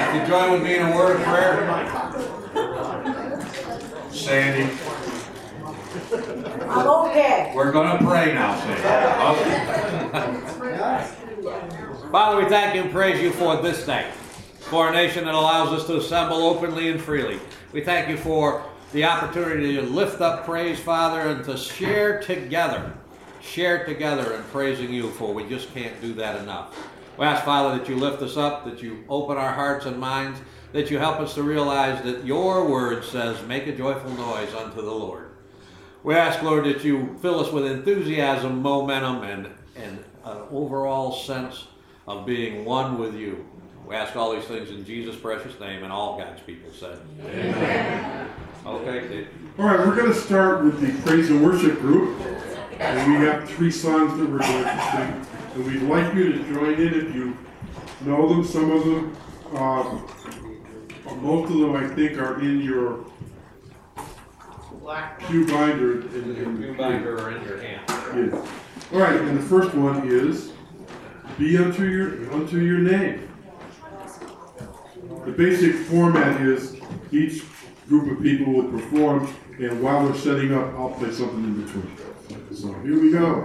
If you join with me in a word of prayer. Sandy. I'm okay. We're going to pray now, Sandy. Okay. Father, we thank you and praise you for this day, for a nation that allows us to assemble openly and freely. We thank you for the opportunity to lift up praise, Father, and to share together in praising you, for we just can't do that enough. We ask, Father, that you lift us up, that you open our hearts and minds, that you help us to realize that your word says, make a joyful noise unto the Lord. We ask, Lord, that you fill us with enthusiasm, momentum, and an overall sense of being one with you. We ask all these things in Jesus' precious name, and all God's people said. Amen. Okay, Dave. All right, we're going to start with the praise and worship group. And we have 3 songs that we're going to sing. And we'd like you to join in if you know them. Some of them, most of them I think are in your pew binder. Pew binder or in your hand. Yes. All right, and the first one is, Be Unto Your Name. The basic format is each group of people will perform, and while they're setting up, I'll play something in between. So here we go.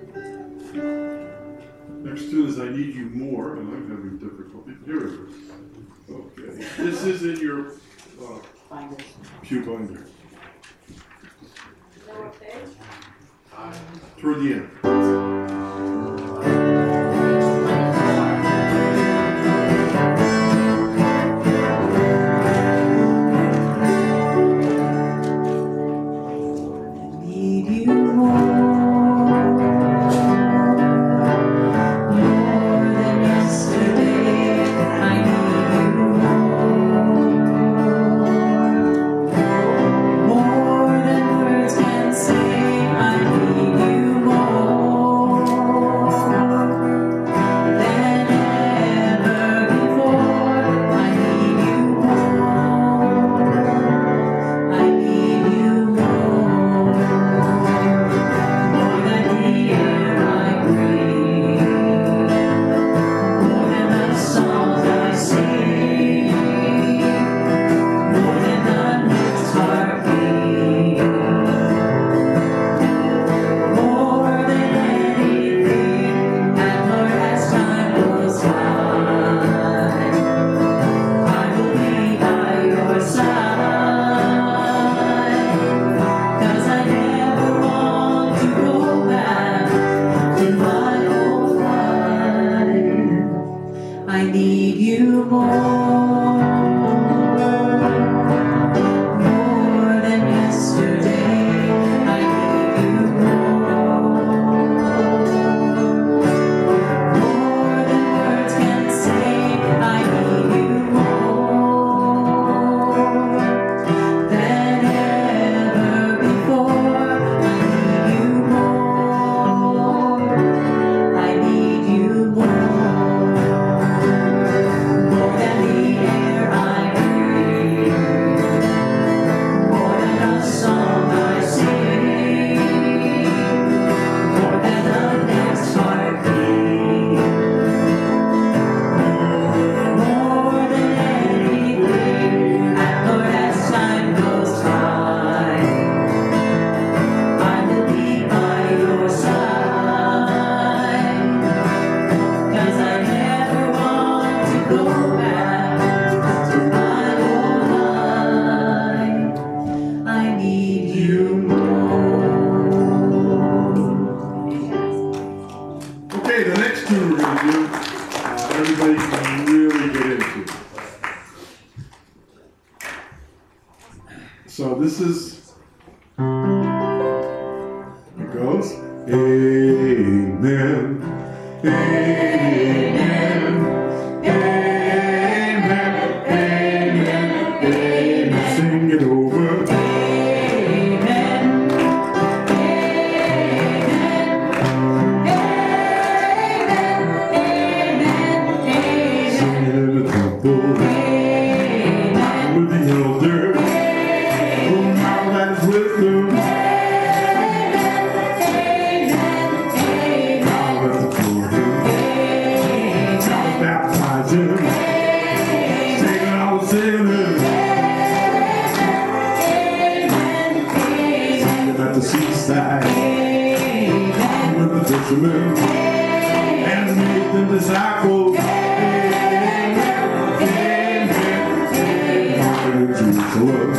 Next tune is I Need You More, and I'm having difficulty. Here it is. This is in your pew binder. Toward the end. So this is, it goes, Amen, Amen, Amen, Amen, Amen, sing it over. Amen, Amen, Amen, Amen, sing it in the temple, Amen, with the elder. Wisdom. Amen, amen, amen. God let the children. Amen. God baptize him. Amen. Sing all the sinners. Amen, amen. Sing him at the seaside. Amen. With the fishermen. Amen. And made them disciples. Amen, amen, amen. In Jerusalem.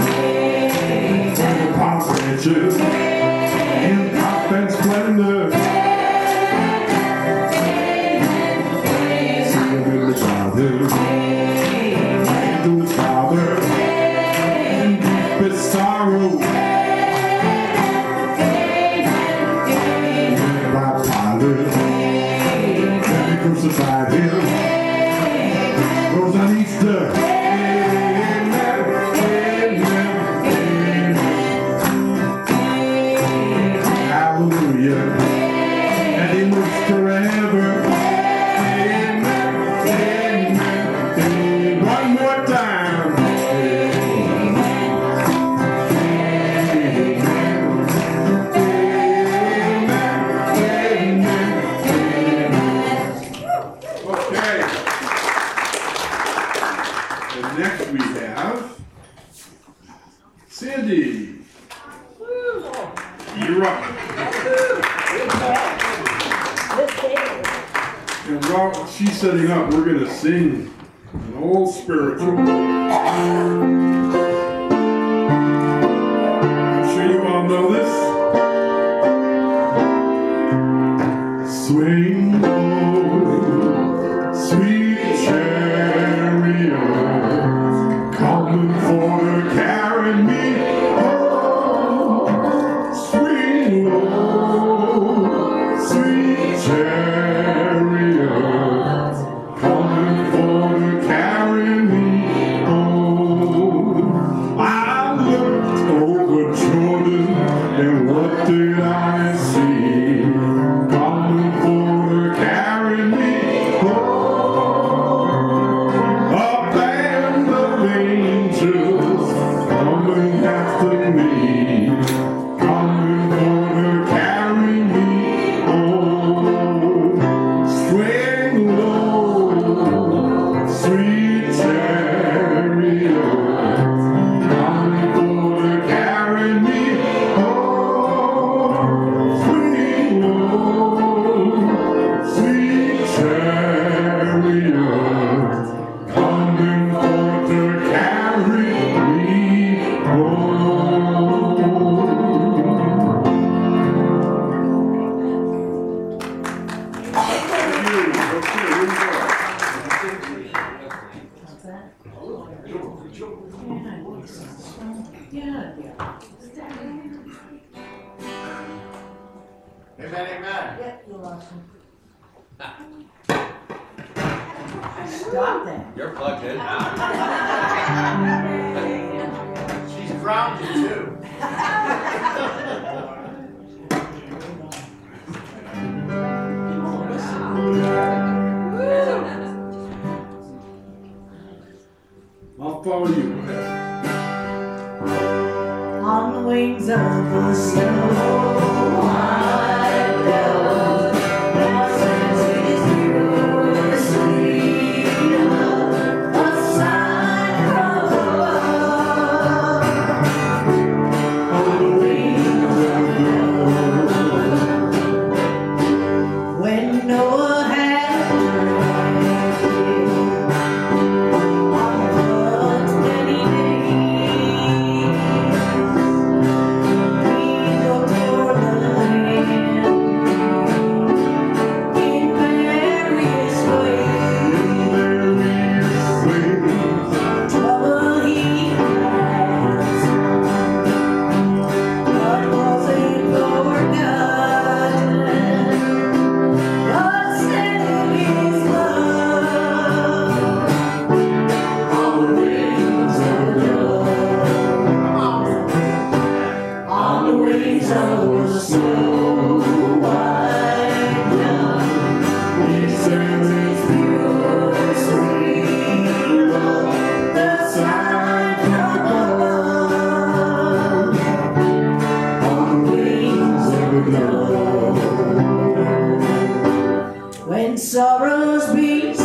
Branches in pomp and splendor, sing him in the garden, and to his Father, in deepest sorrow, and by Pilate, and they crucified him, rose on Easter. And he lives forever. Amen, amen, amen. One more time. Amen, amen, amen, amen. Okay. And next we have Sandy. You're up. And while she's setting up, we're going to sing An old spiritual. I'm sure you all know this. Swing low, sweet chariot, coming for to carry me home. Swing low, sweet chariot, coming for to carry me home. I looked over Jordan, and what did I see? Stop that. You're plugged in now. She's grounded too. I'll follow you. On the wings of the snow, white dove, our sense is pure, sweet love, a sign from above. On the wings of love, when Noah had when sorrows beset,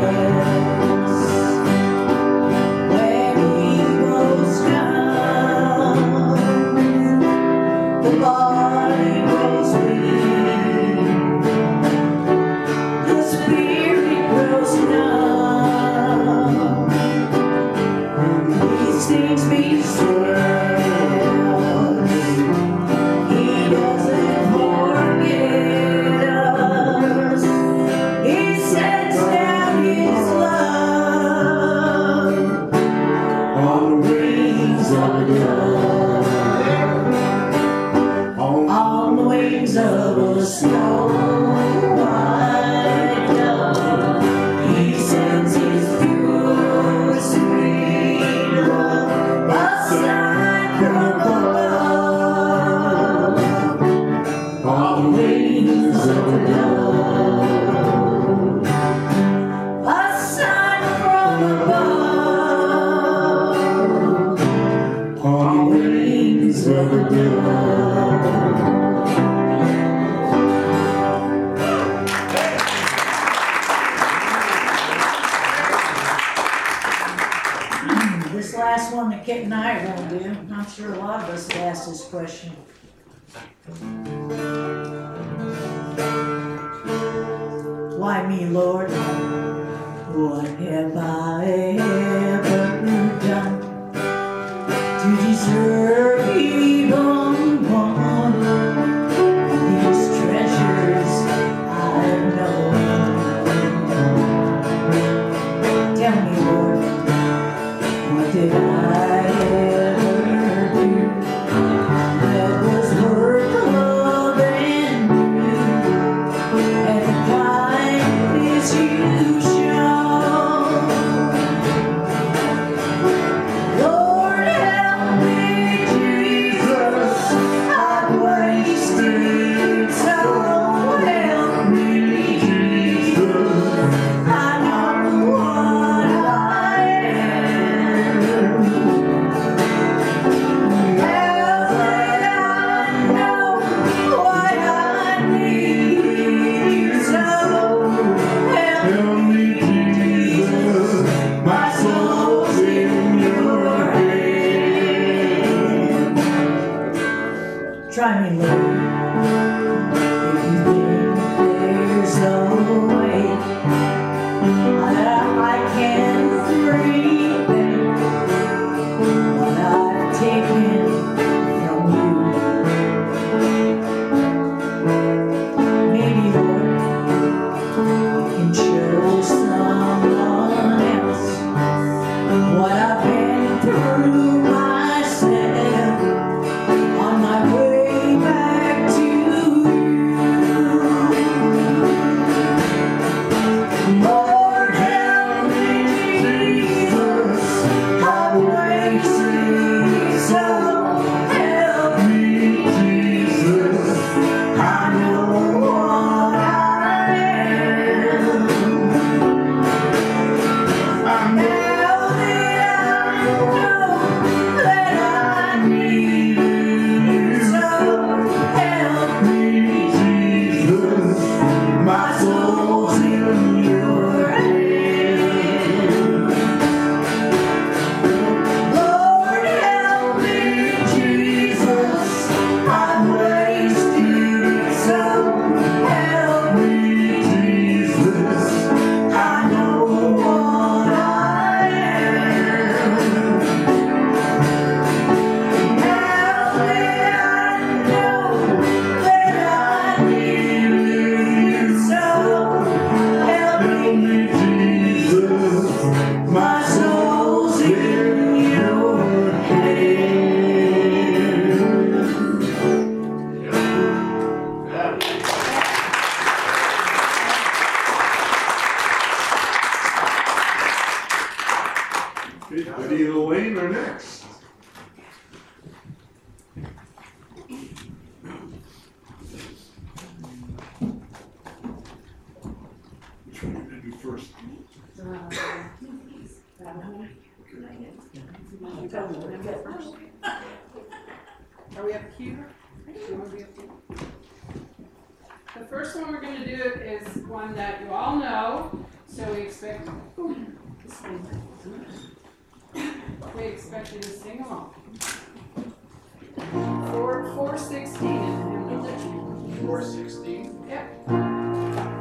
when evils come, the body grows weak, the spirit grows numb. These things beset, He doesn't forget us. He sends down His love on the wings of a dove, on the wings of a snow white dove. He sends His pure, sweet love, a sign from above, on the wings of a dove, a sign from above, on the wings of a dove. This last one that Kit and I are going to do, I'm sure a lot of us have asked this question. Why me, Lord? What have I ever done to deserve even one of these treasures I know? Tell me, Lord, what did I ever do that was worth loving you and the kindness you show? Lord, help me, Jesus, I've wasted so. Help me, Jesus, I know what I am. Now that I know what I need, so help me, Jesus, my soul's in your hand. Try me, Lord, if you think there's a way I can repay what I've taken from you. Maybe, Lord, you can show someone else what I've been through myself on my way back to you. Lord, help me, Jesus, I've wasted so. Help me, Jesus, I know what I am. Now that I know that I need you, so help me, Jesus, my soul's in your hand. Lord, help me, Jesus, I'm wasted so. Help me, Jesus, I know what I am. Now that I know that I need you, so help me, Jesus, my soul's in your hand. Okay, Betty and Elaine are next. Which one are you gonna do first? Are we up here? Do you want to be up here? The first one we're going to do is one that you all know, so we expect you to sing along. 416 in the hymn edition. 416. Yep.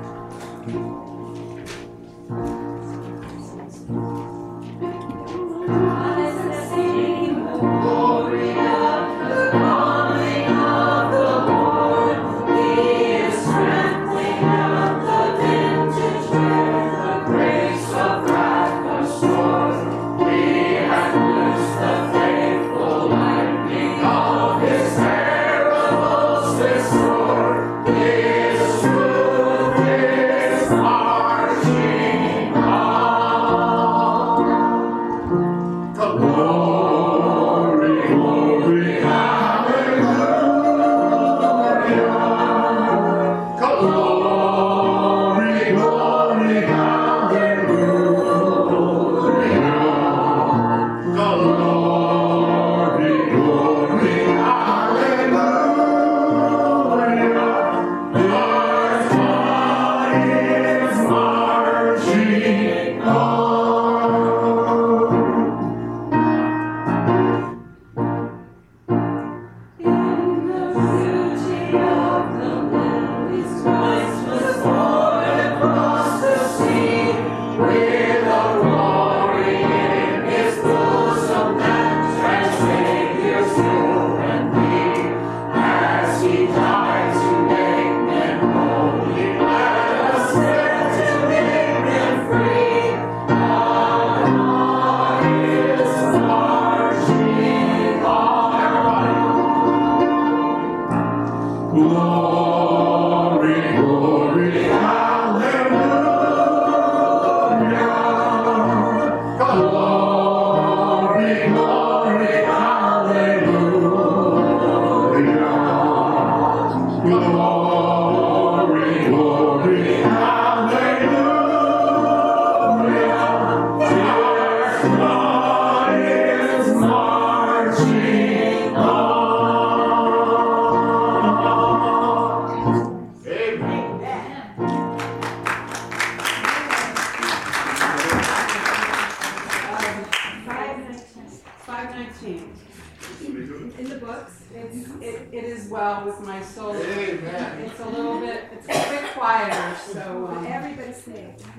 In the books, it is well with my soul. Amen. It's a little bit, it's a bit quieter, so. Everybody say it.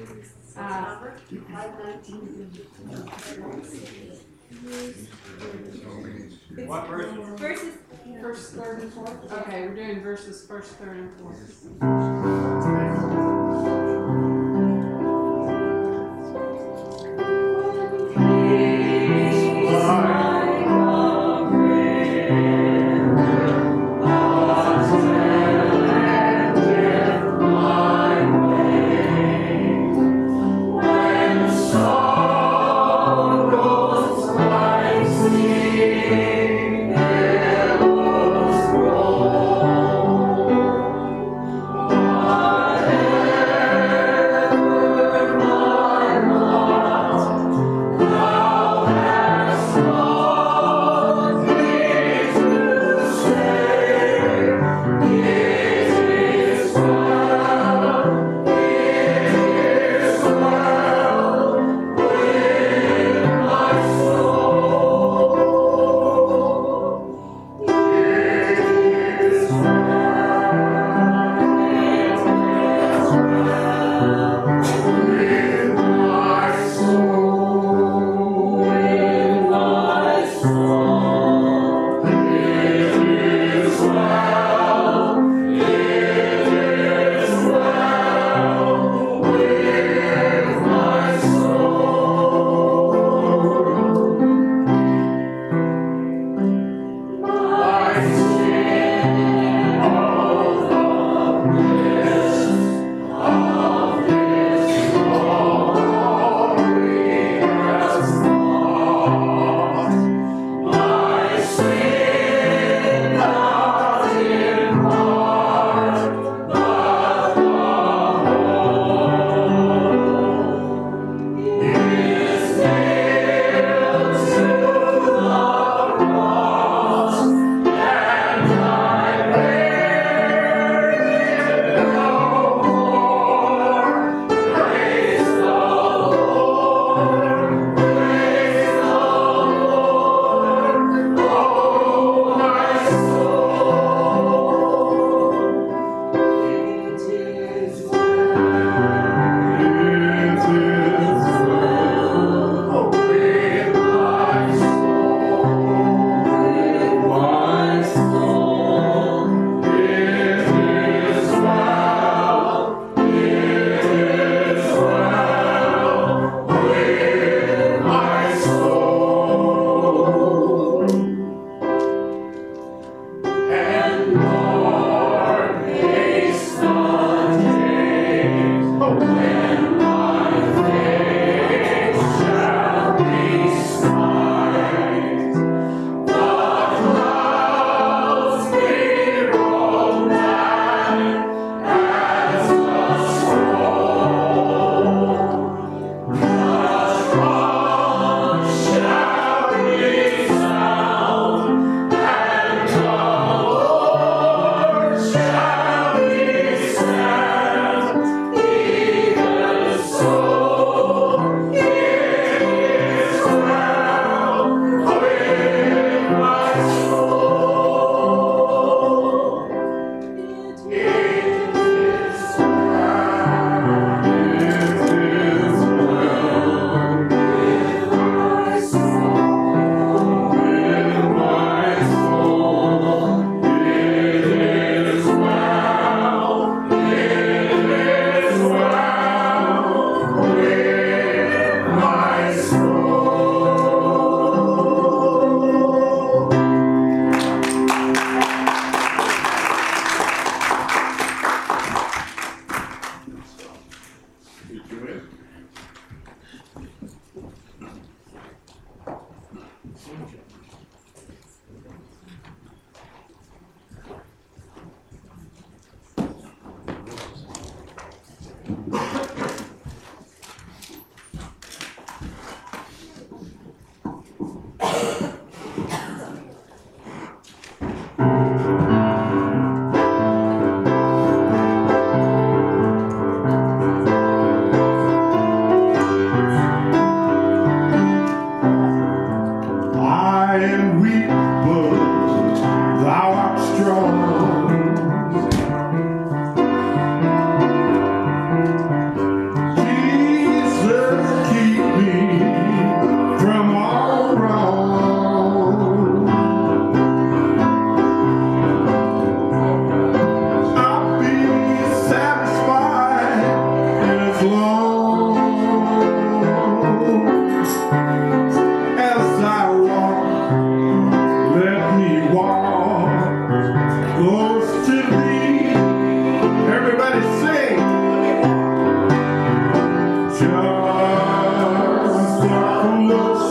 519. What verse? Verses. First, third, and fourth? Okay, we're doing verses first, third, and fourth. Thank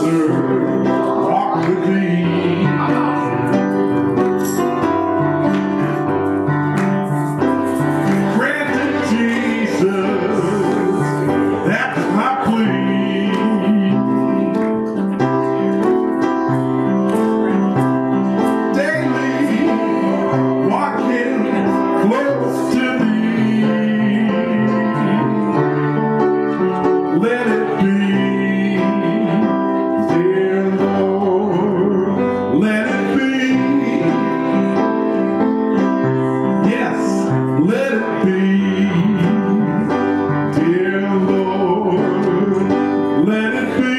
serve, walk with thee. Granted, Jesus, that's my plea. Daily walking close to thee. Let it be, dear Lord, let it be. Yes, let it be, dear Lord, let it be.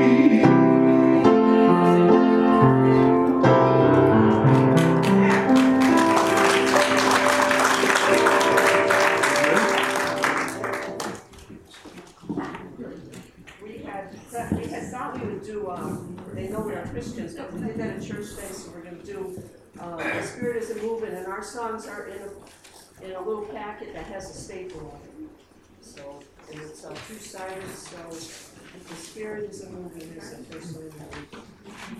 We had thought we would do, they know we are Christians, but we did that at church day, so we're gonna do, The Spirit is a Moving, and our songs are in a little packet that has a staple on it. So, and it's two-sided, so The Spirit is a Moving is the first one that we do.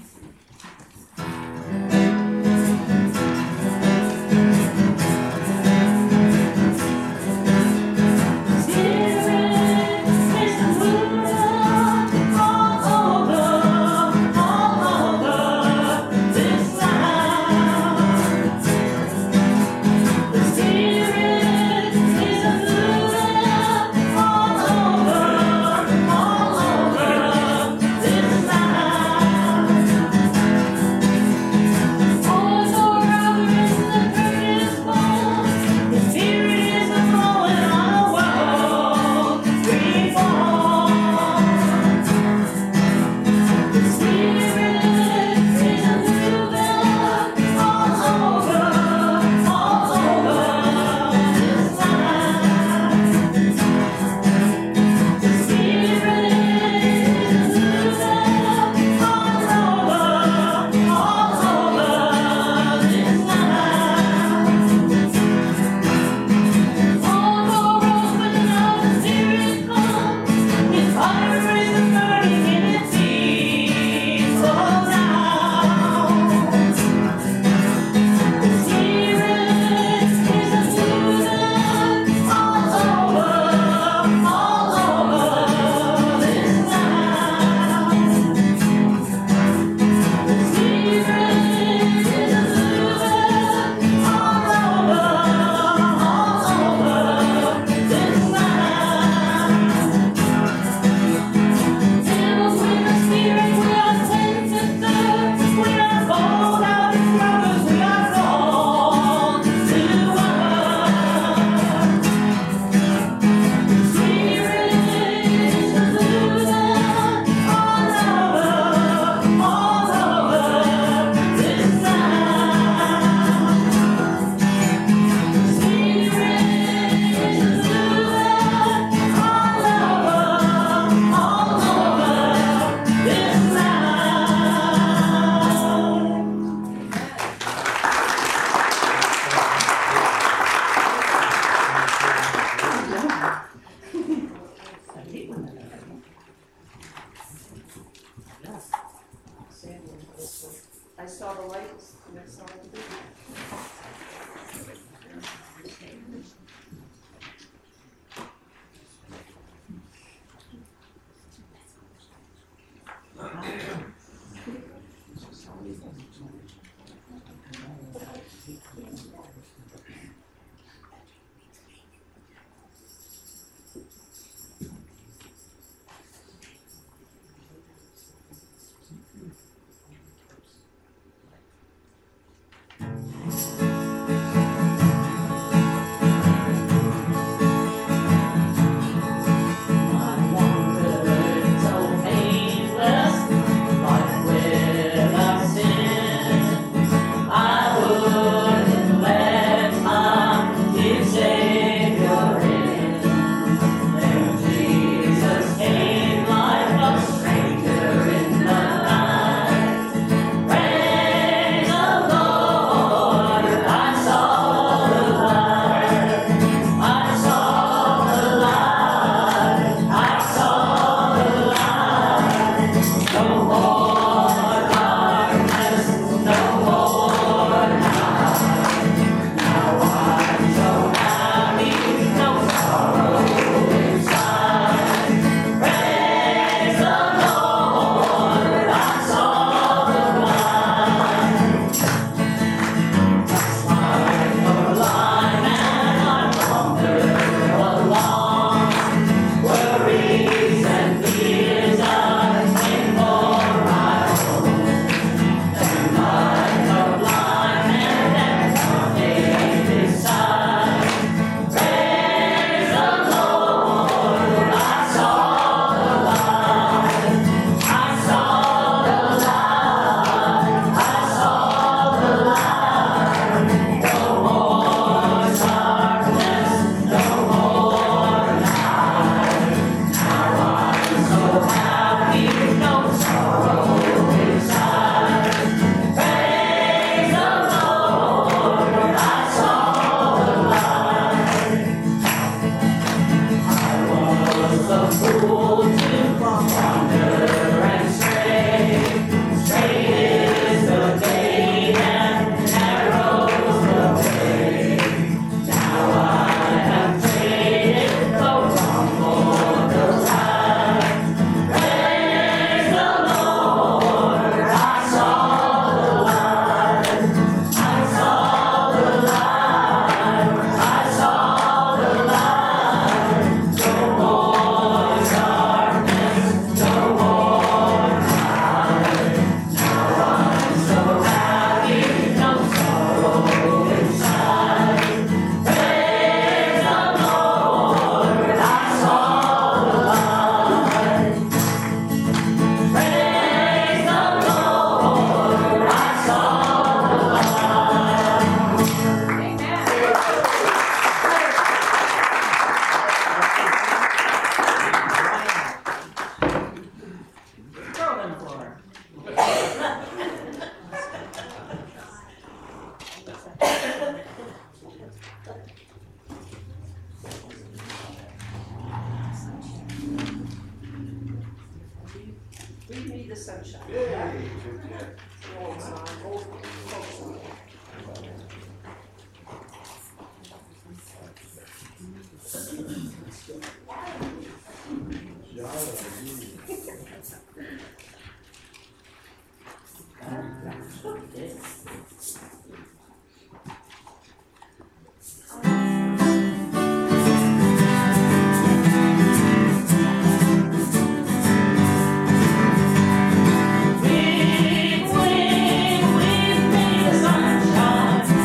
I saw the lights, next song. Read me the sunshine. Old song, old folk song. We've made the sunshine.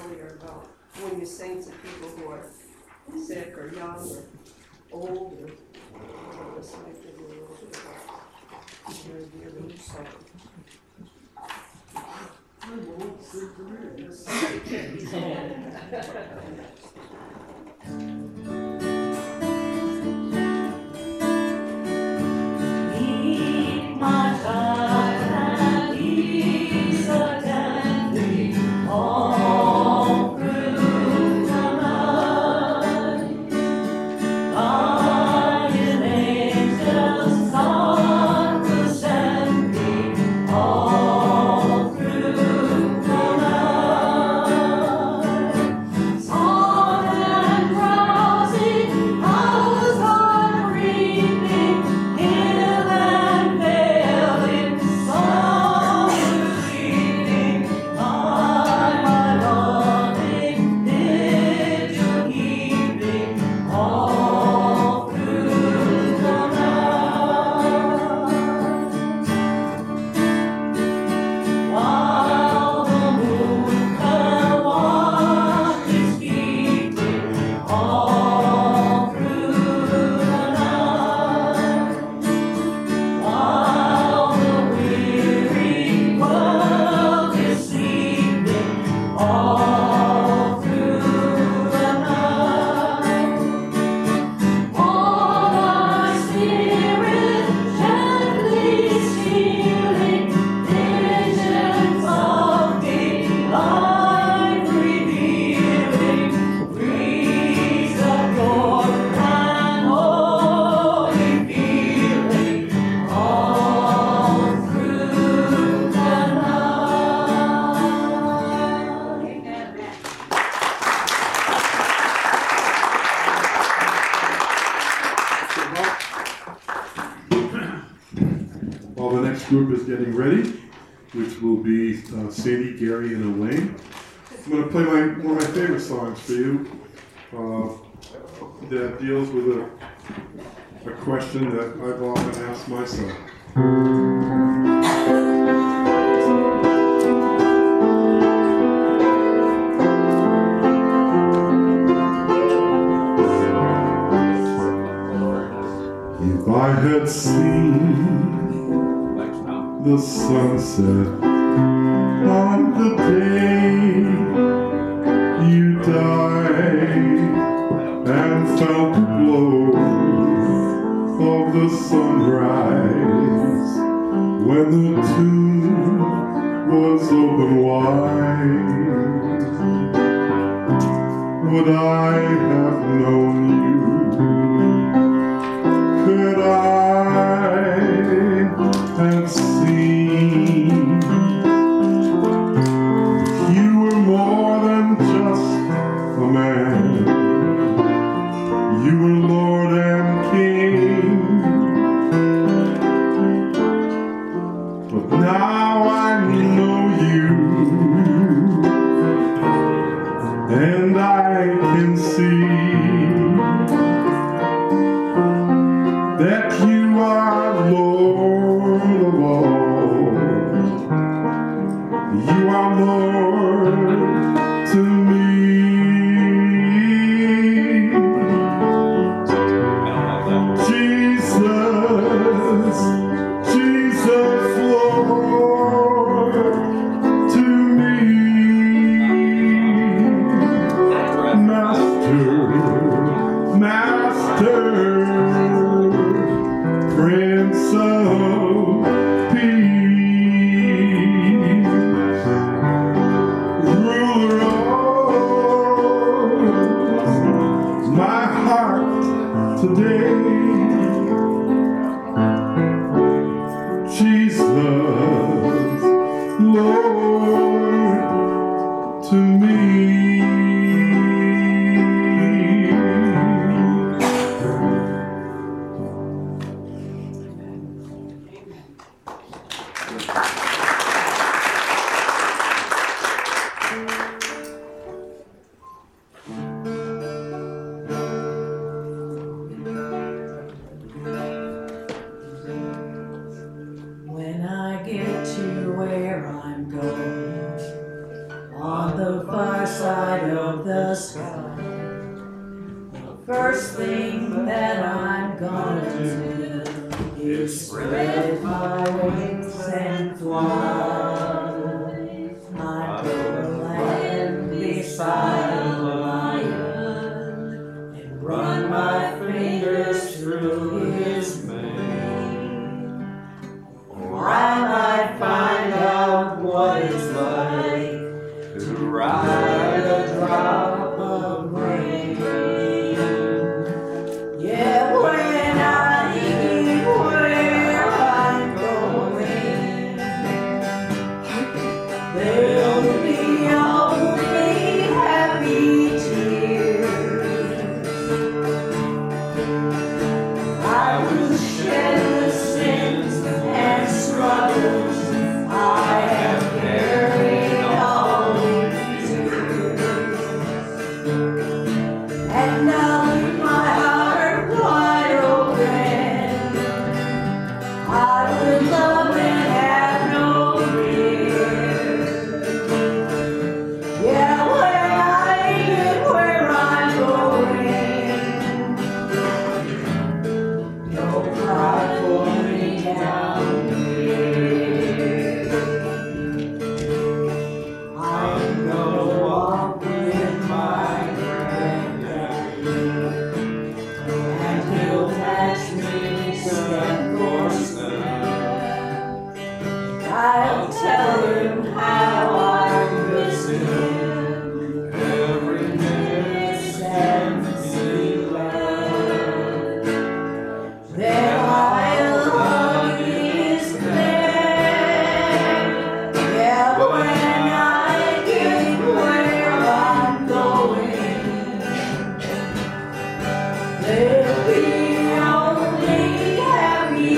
earlier about when you sing to people who are sick or young or old, or this might give you a little bit of a very dear song. Keep my child at ease attending all through the night. Guardian angels sought to send me all through the night. Soft and drowsy, hours are creeping, hill and vale in summer sleeping. My loving vigil keeping all through the night. While the moon her watch is keeping all through the night. While the weary world is sleeping all through the night. All our spirit gently stealing, visions of delight revealing, breeze of pure and holy feeling all through the night. While the next group is getting ready, which will be Sadie, Gary, and Elaine, I'm going to play one of my favorite songs for you that deals with a question that I've often asked myself. If I had seen Thanks, Tom. the sunset on the day you died and felt the glow of the sunrise when the tomb was open wide, would I have known you? Could I have seen you were more than just a man? You were Lord and King. But now I know you, and I can see that you are Lord of all. You are Lord to me. Jesus, Jesus, Lord to me. Master, Master, Prince of Peace, ruler of my heart today. Jesus, Lord to me. When I get to where I'm going, on the far side side of the sky. The first thing that I'm gonna do is spread my wings and fly. I'm gonna land beside a lion and run my fingers through his mane. Or I might find out what it's like to ride a drop of rain. Yeah, when I get where I'm going, there'll be only happy tears. I will shed the sins and struggles I have carried all these years. And I'll leave my heart wide open. I will love and have no fear. Yeah, when I get where I'm going, no cry for me down here. I'm gonna walk with my granddaddy, and he'll catch me step for step. I'll tell him how I miss him every minute since he left. Then I'll hug his neck. Yeah, when I get where I'm going, there'll be only happy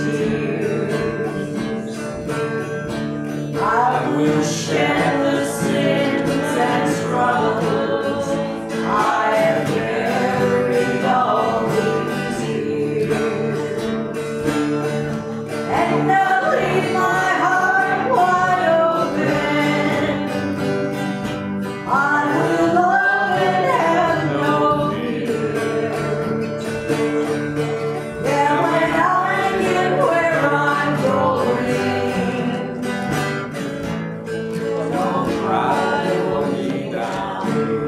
tears. I will shed the sins and struggles I have carried all these years. And I'll leave my heart wide open. I will love and have no fear. Yeah, when I get where I'm going, don't cry for me down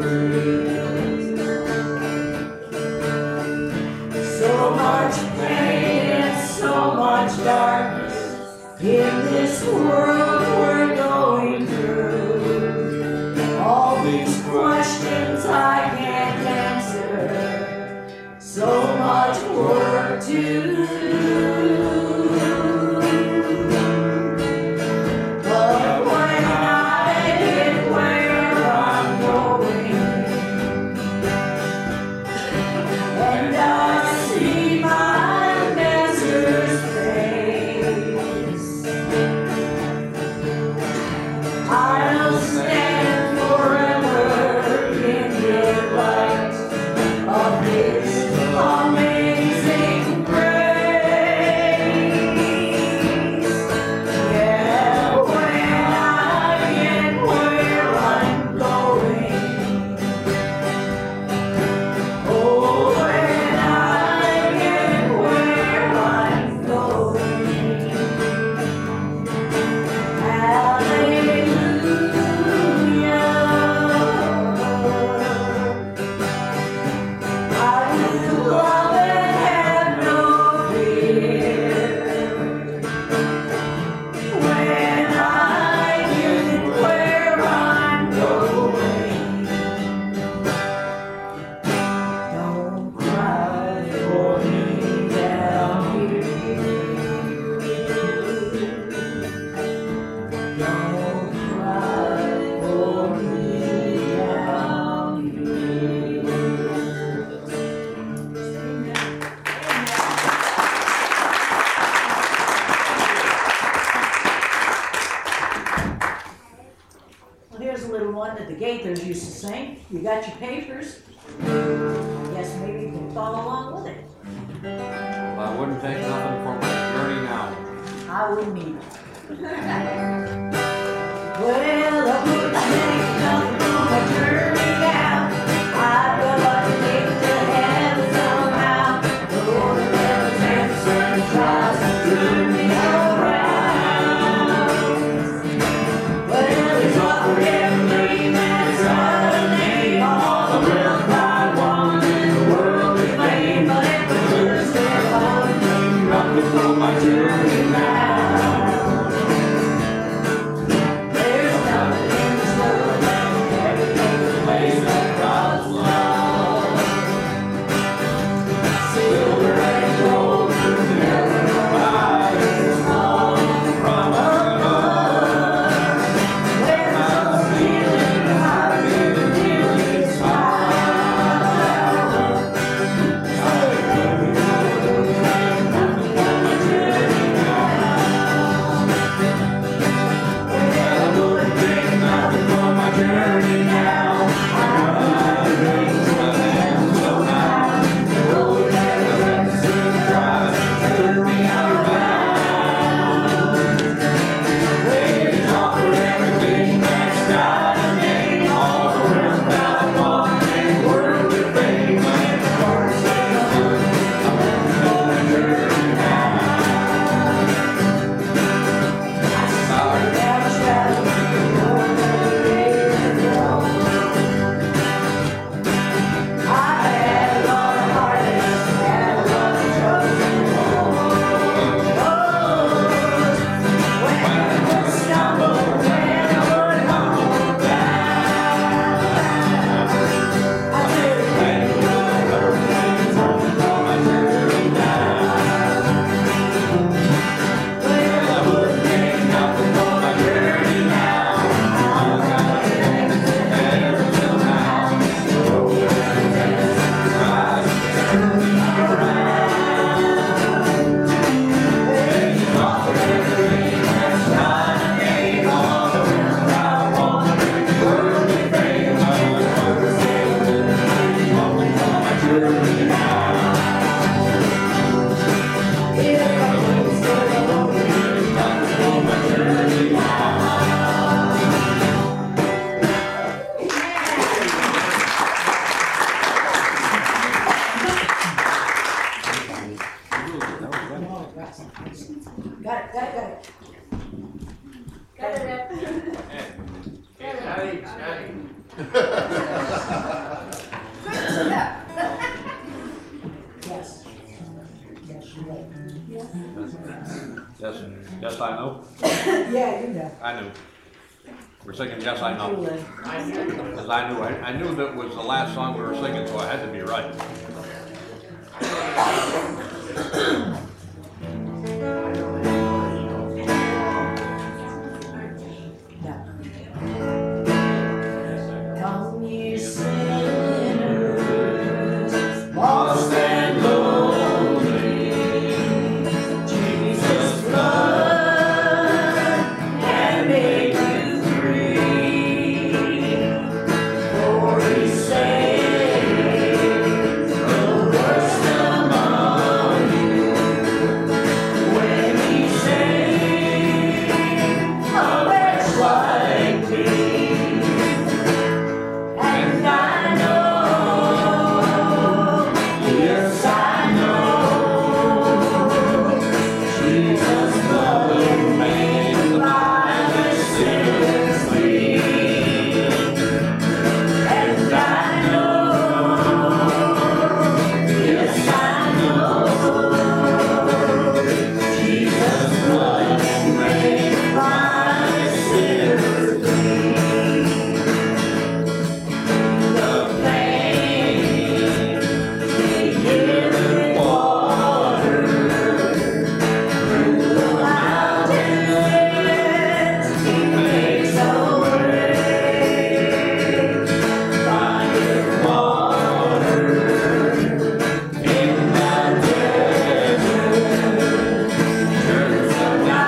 here. So much pain and so much darkness in this world we're going through. All these questions I can't answer. So much work to do. But when I get where I'm going, and I see my master's face, I'll stand forever in the light of His amazing grace. Yeah, when I get where I'm going, oh, when I get where I'm going, hallelujah. I will love and have no fear. When I get where I'm going, don't cry for me down here. Don't cry for me down here. Well, here's a little one that the Gaithers used to sing. You got your papers? I guess maybe you can follow along with it. Well, I wouldn't take nothing for my journey now. I wouldn't either. Well, I wouldn't take nothing for my journey Yes, I know. Yeah, you know. I knew. We're singing Yes, I Know. Julie. Because I knew that was the last song we were singing, so I had to be right. Come ye sinners, lost and lonely, Jesus' blood can make you free. For He saves the worst among you. When He saves a wretch like me. And I know, yes I know, Jesus' blood made my sins free. And I know, yes I know, Jesus' blood made my sins free. The pain, the healing water, through the mountains, He makes a way. Finding water in the desert, turns the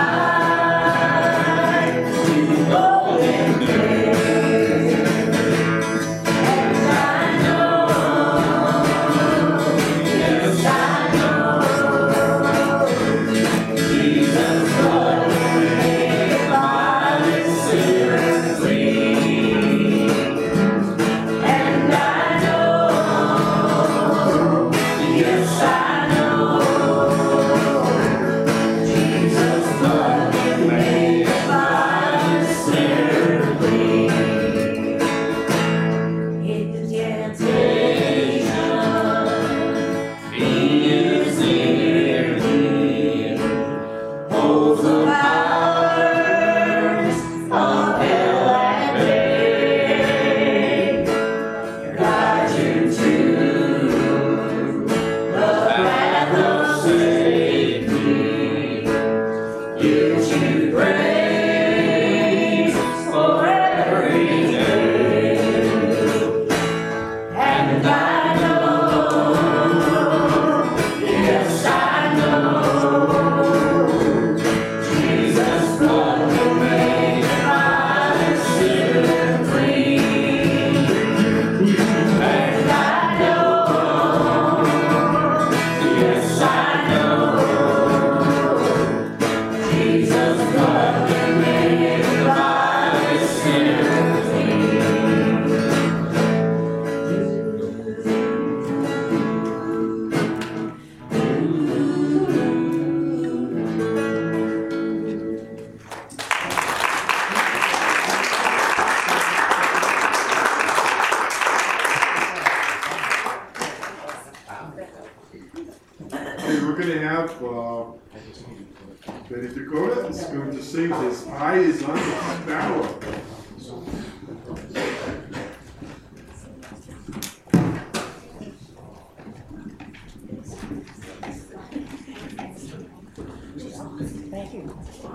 night to golden day. And I know, yes I know, Jesus' blood made my sins free. And I know, yes I know, Jesus' blood made my sins free. In the temptation, He is near me. Holds the powers of hell at bay. Guide you to the path of safety. Gives you grace for every day. And I know, yes I know, Jesus' blood will make my sin free. And I know, yes I know, Jesus' blood will make my sin free. Okay, we're gonna have, Betty Dakota is going to sing His Eye is on the Sparrow. Thank you.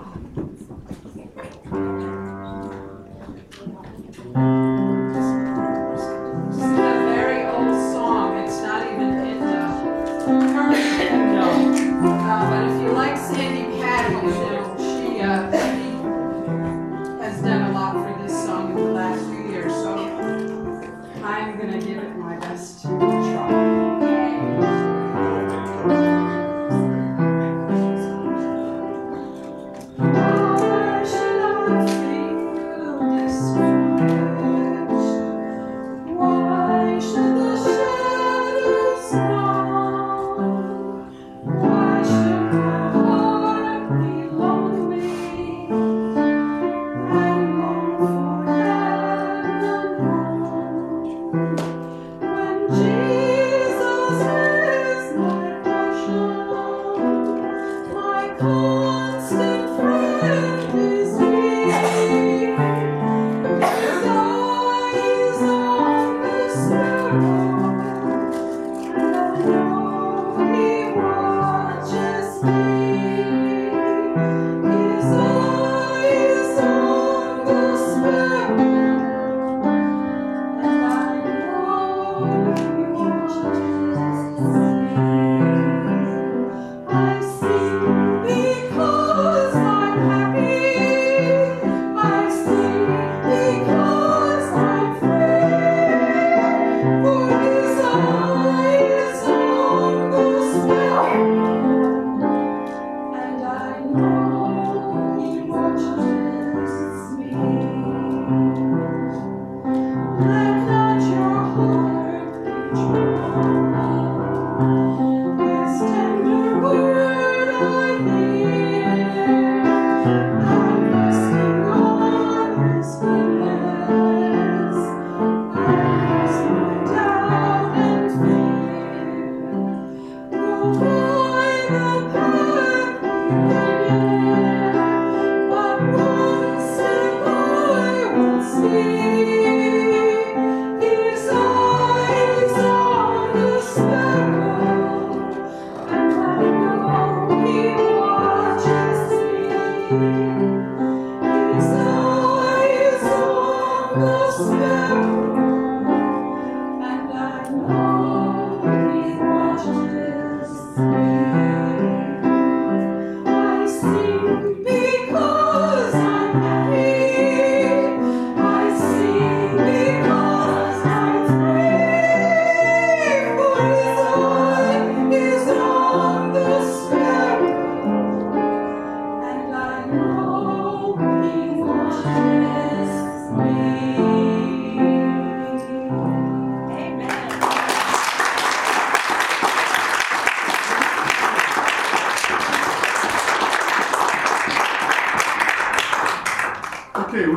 This is a very old song. It's not even in the current hymnal. But if you like Sandy Patty, you know she has done a lot for this song in the last few years. So I'm gonna give it my best try. Why should I feel discouraged? Why should the shadows fall? Why should my heart be lonely and long for heaven home? When Jesus is my portion, my constant friend.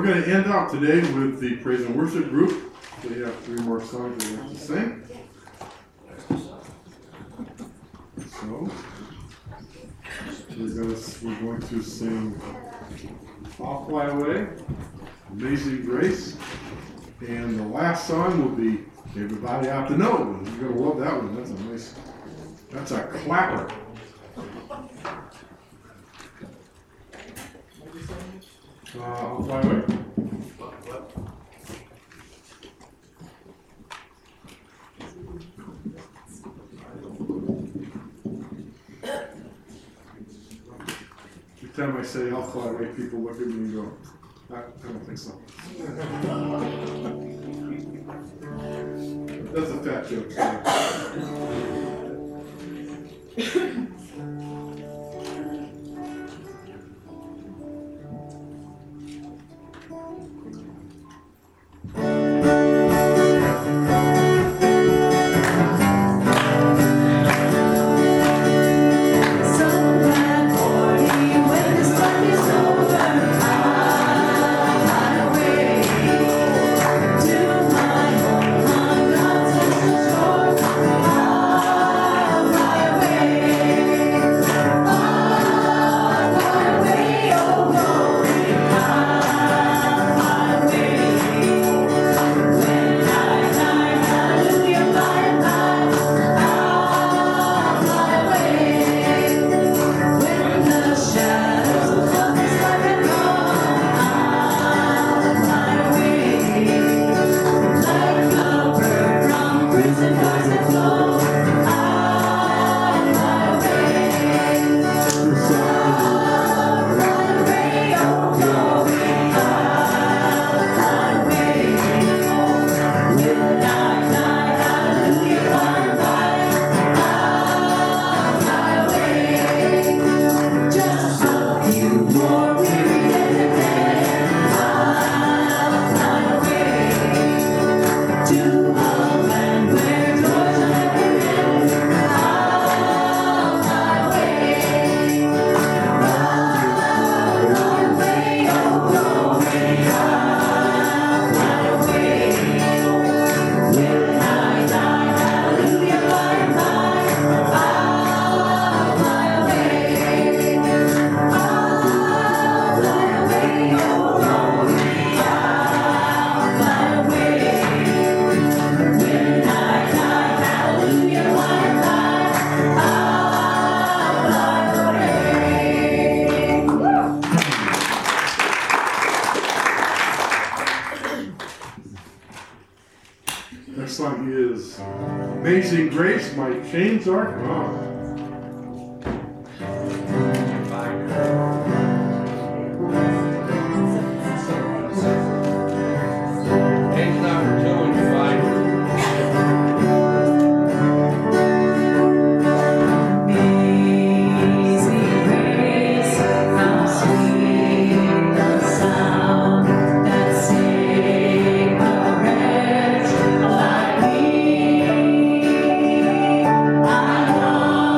we're going to end out today with the praise and worship group. They have 3 more songs they like to sing. So, we're going to sing I'll Fly Away, Amazing Grace, and the last song will be Everybody Ought to Know. You're going to love that one. That's a clapper. I'll Fly Away. Every time I say I'll fly away, people look at me and go, I don't think so. That's a fat joke. Next song is Amazing Grace, My Chains Are Gone. Page number 2 in your Bible. Amazing grace, how sweet the sound that saved a wretch like me. I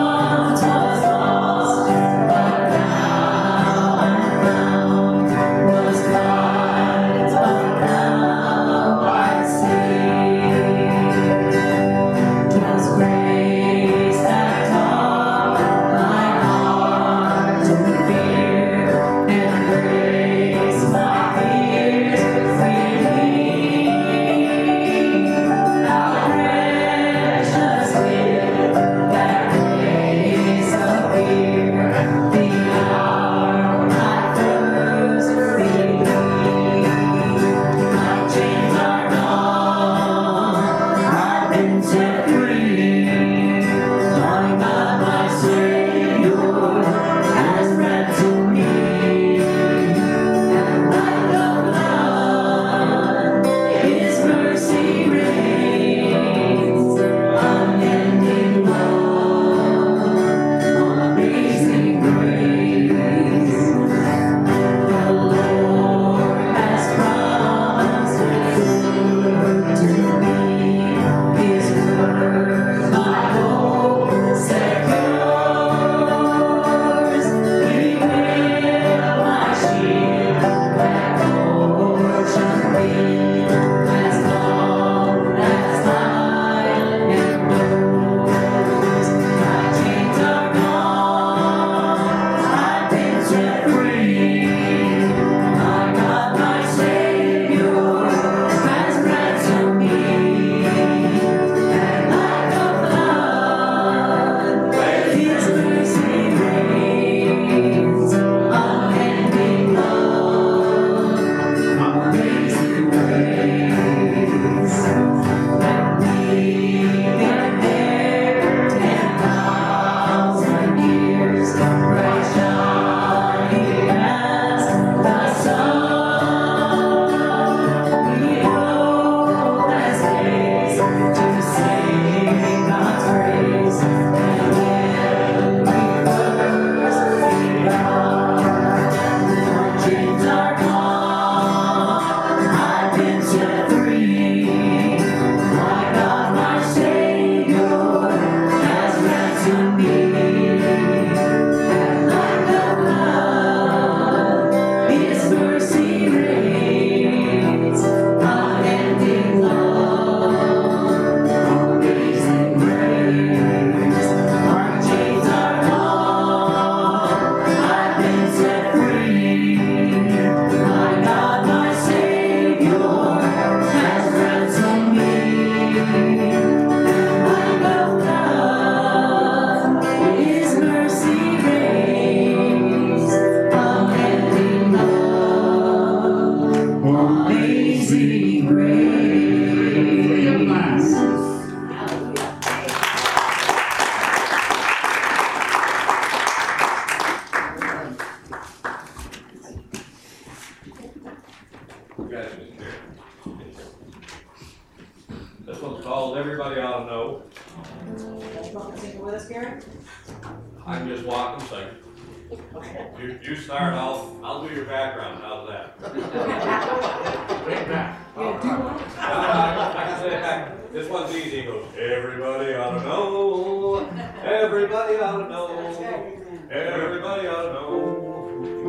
called Everybody Ought to Know. You want to sing it with us, Gary? I can just walk and sing. You start, I'll do your background. How's that? Bring back. Yeah, do one. I can say it back. This one's easy. It goes, everybody ought to know. Everybody ought to know. Everybody ought to know.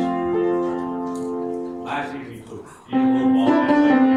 Nice easy too. Easy little ball.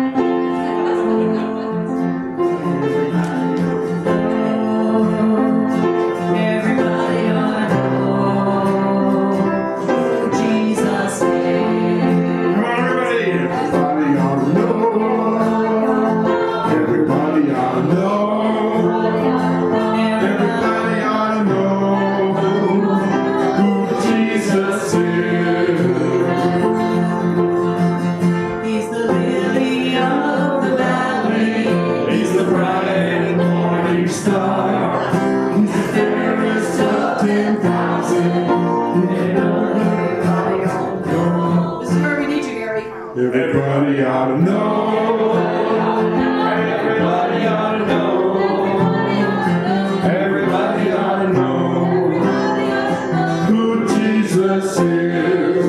Everybody ought to know. Everybody ought to know. Everybody ought to know who Jesus is.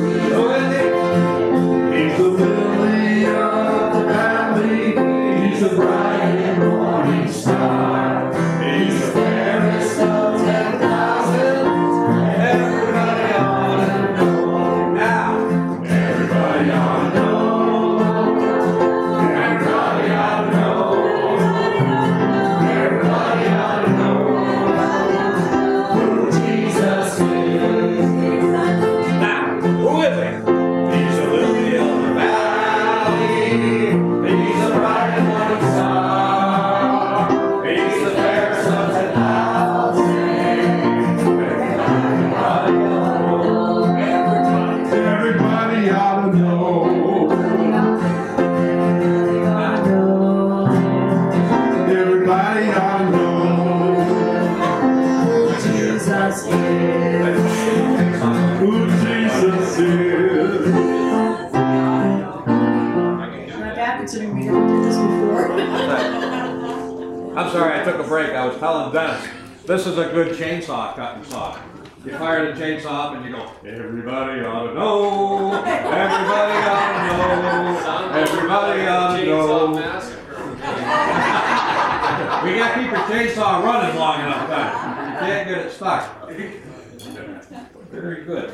He's the lily of the valley. He's the bright and morning star. He's the fairest of 10,000. Everybody ought to know. Now, everybody ought to know. I'm sorry, I took a break. I was telling Dennis, this is a good chainsaw cutting song. You fire the chainsaw up and you go, everybody ought to know, everybody ought to know, everybody ought to know. We got to keep your chainsaw running long enough time. You can't get it stuck. Very good.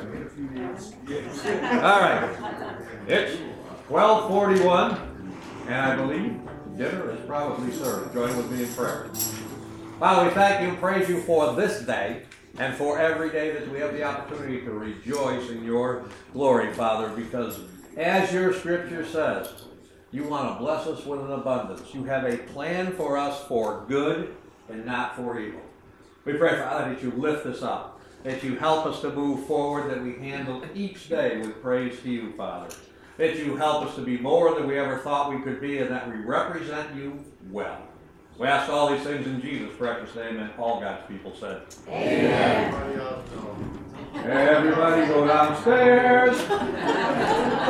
All right. It's 12:41, and I believe dinner is probably served. Join with me in prayer. Father, we thank you and praise you for this day and for every day that we have the opportunity to rejoice in your glory, Father, because as your scripture says, you want to bless us with an abundance. You have a plan for us for good and not for evil. We pray, Father, that you lift us up, that you help us to move forward, that we handle each day with praise to you, Father. That you help us to be more than we ever thought we could be, and that we represent you well. We ask all these things in Jesus' precious name, and all God's people said, amen. Everybody go downstairs.